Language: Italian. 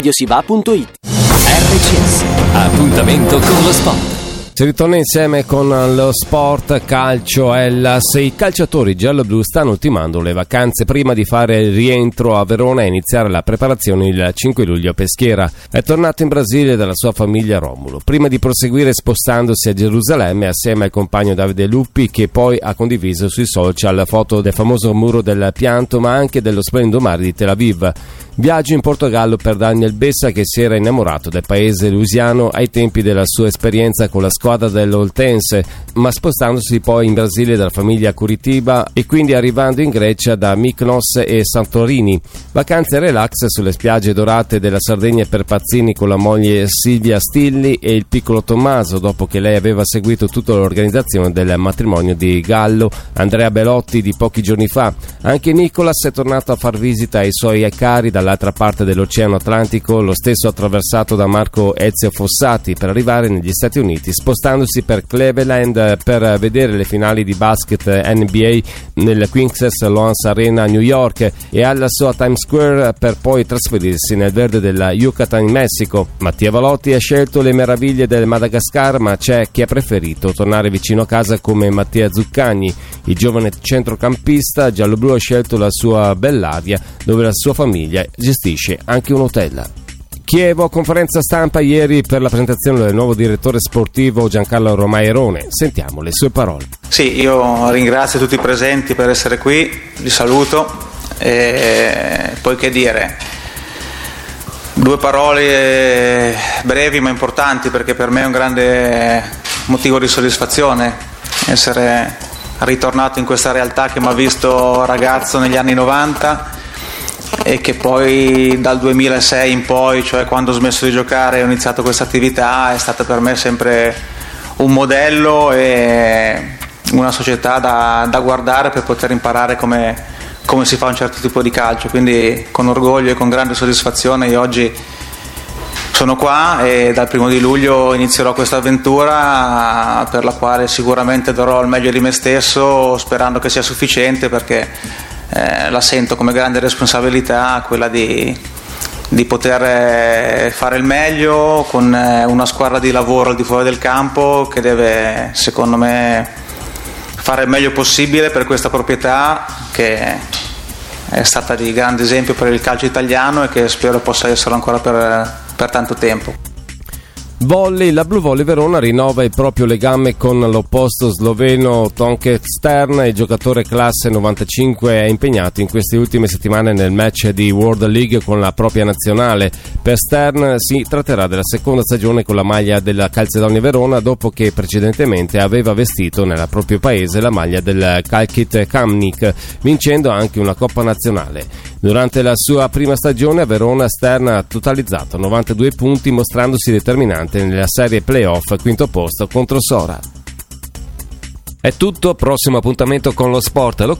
radiosiva.it. RCS, appuntamento con lo sport. Si ritorna insieme con lo sport calcio Hellas. I calciatori gialloblu stanno ultimando le vacanze prima di fare il rientro a Verona e iniziare la preparazione il 5 luglio a Peschiera. È tornato in Brasile dalla sua famiglia Romulo, prima di proseguire spostandosi a Gerusalemme assieme al compagno Davide Luppi, che poi ha condiviso sui social foto del famoso muro del pianto, ma anche dello splendido mare di Tel Aviv. Viaggio in Portogallo per Daniel Bessa, che si era innamorato del paese lusiano ai tempi della sua esperienza con la squadra dell'Oltense, ma spostandosi poi in Brasile dalla famiglia Curitiba e quindi arrivando in Grecia da Mykonos e Santorini. Vacanze e relax sulle spiagge dorate della Sardegna per Pazzini con la moglie Silvia Stilli e il piccolo Tommaso, dopo che lei aveva seguito tutta l'organizzazione del matrimonio di Gallo Andrea Belotti di pochi giorni fa. Anche Nicolas è tornato a far visita ai suoi cari dall'altra parte dell'Oceano Atlantico, lo stesso attraversato da Marco Ezio Fossati per arrivare negli Stati Uniti, spostandosi per Cleveland per vedere le finali di basket NBA nel Quinces Loans Arena a New York e alla sua Times Square, per poi trasferirsi nel verde della Yucatan in Messico. Mattia Valotti ha scelto le meraviglie del Madagascar, ma c'è chi ha preferito tornare vicino a casa come Mattia Zuccagni. Il giovane centrocampista gialloblu ha scelto la sua bell'aria, dove la sua famiglia gestisce anche un hotel. Chievo, conferenza stampa ieri per la presentazione del nuovo direttore sportivo Giancarlo Romairone. Sentiamo le sue parole. Sì, io ringrazio tutti i presenti per essere qui, li saluto e poi che dire, due parole brevi ma importanti, perché per me è un grande motivo di soddisfazione essere ritornato in questa realtà che mi ha visto ragazzo negli anni 90 e che poi dal 2006 in poi, cioè quando ho smesso di giocare e ho iniziato questa attività, è stata per me sempre un modello e una società da guardare per poter imparare come si fa un certo tipo di calcio. Quindi con orgoglio e con grande soddisfazione io oggi sono qua e dal 1 di luglio inizierò questa avventura, per la quale sicuramente darò il meglio di me stesso, sperando che sia sufficiente, perché la sento come grande responsabilità quella di poter fare il meglio con una squadra di lavoro al di fuori del campo che deve, secondo me, fare il meglio possibile per questa proprietà che è stata di grande esempio per il calcio italiano e che spero possa essere ancora per tanto tempo. Volley, la Blue Volley Verona rinnova il proprio legame con l'opposto sloveno Tonke Stern. Il giocatore classe 95 è impegnato in queste ultime settimane nel match di World League con la propria nazionale. Per Stern si tratterà della seconda stagione con la maglia della Calcedonia Verona, dopo che precedentemente aveva vestito nel proprio paese la maglia del Kalkit Kamnik, vincendo anche una Coppa Nazionale. Durante la sua prima stagione a Verona, Stern ha totalizzato 92 punti, mostrandosi determinante nella serie playoff, quinto posto contro Sora. È tutto, prossimo appuntamento con lo sport